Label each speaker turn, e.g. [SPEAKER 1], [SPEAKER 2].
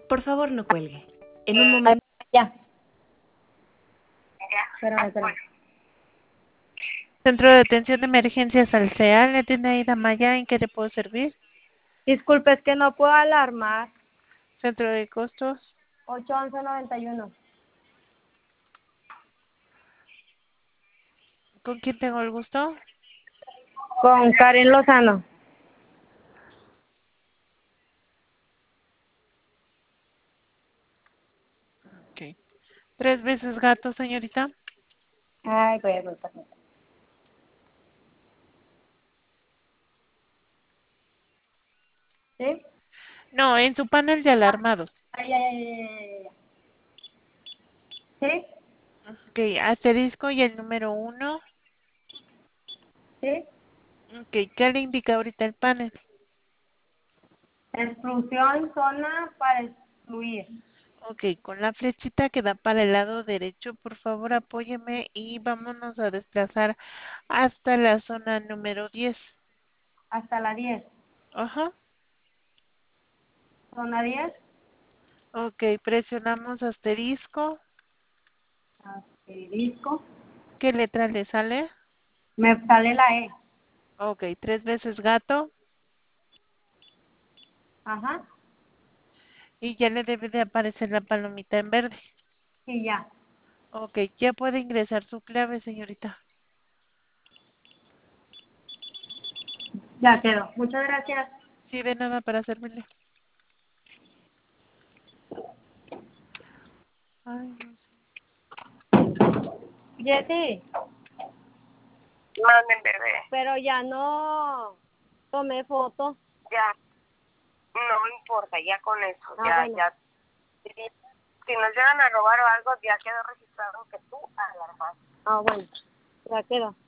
[SPEAKER 1] Por favor, no cuelgue. En un momento.
[SPEAKER 2] Ya,
[SPEAKER 3] Ya.
[SPEAKER 2] espérame.
[SPEAKER 4] Centro de Atención de Emergencias Alsea, le tiene Aida Maya, ¿en qué le puedo servir?
[SPEAKER 2] Disculpe, es que no puedo alarmar.
[SPEAKER 4] Centro de Costos.
[SPEAKER 2] 811-91.
[SPEAKER 4] ¿Con quién tengo el gusto?
[SPEAKER 2] Con Karen Lozano.
[SPEAKER 4] Ok. 3 veces gato, señorita.
[SPEAKER 2] Ay, pues, ¿sí?
[SPEAKER 4] No, en su panel de alarmados.
[SPEAKER 2] Ay. ¿Sí?
[SPEAKER 4] Ok, asterisco y el número 1.
[SPEAKER 2] ¿Sí?
[SPEAKER 4] Ok, ¿qué le indica ahorita el panel?
[SPEAKER 2] Exclusión, zona para excluir.
[SPEAKER 4] Ok, con la flechita que da para el lado derecho, por favor apóyeme y vámonos a desplazar hasta la zona número 10.
[SPEAKER 2] Hasta la 10.
[SPEAKER 4] Ajá.
[SPEAKER 2] Zona 10.
[SPEAKER 4] Ok, presionamos asterisco.
[SPEAKER 2] Asterisco.
[SPEAKER 4] ¿Qué letra le sale?
[SPEAKER 2] Me sale la E.
[SPEAKER 4] Ok, 3 veces gato
[SPEAKER 2] Ajá.
[SPEAKER 4] y ya le debe de aparecer la palomita en verde.
[SPEAKER 2] Y ya.
[SPEAKER 4] Ok, ya puede ingresar su clave, señorita.
[SPEAKER 2] Ya quedó. Muchas gracias.
[SPEAKER 4] Sí, de nada para servirle. Ay, no sé.
[SPEAKER 2] Jessy,
[SPEAKER 3] Manden, bebé.
[SPEAKER 2] pero ya no tomé foto.
[SPEAKER 3] Ya. No importa, ya con eso.
[SPEAKER 2] Bueno.
[SPEAKER 3] Ya. Si nos llegan a robar o algo, ya quedó registrado que tú alarmaste.
[SPEAKER 2] Bueno. Ya quedó.